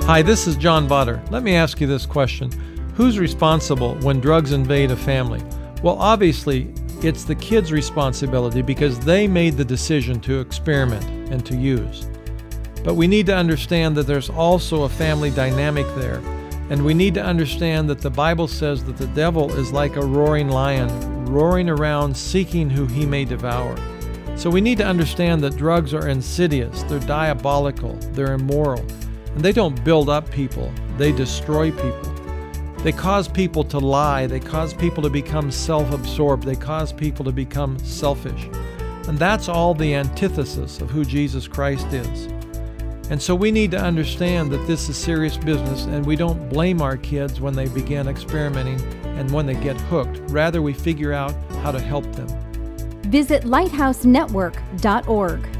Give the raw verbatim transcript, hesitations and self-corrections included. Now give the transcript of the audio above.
Hi, this is John Botter. Let me ask you this question. Who's responsible when drugs invade a family? Well, obviously, it's the kid's responsibility because they made the decision to experiment and to use. But we need to understand that there's also a family dynamic there. And we need to understand that the Bible says that the devil is like a roaring lion, roaring around seeking who he may devour. So we need to understand that drugs are insidious, they're diabolical, they're immoral, and they don't build up people, they destroy people. They cause people to lie, they cause people to become self-absorbed, they cause people to become selfish. And that's all the antithesis of who Jesus Christ is. And so we need to understand that this is serious business, and we don't blame our kids when they begin experimenting and when they get hooked. Rather, we figure out how to help them. Visit lighthouse network dot org.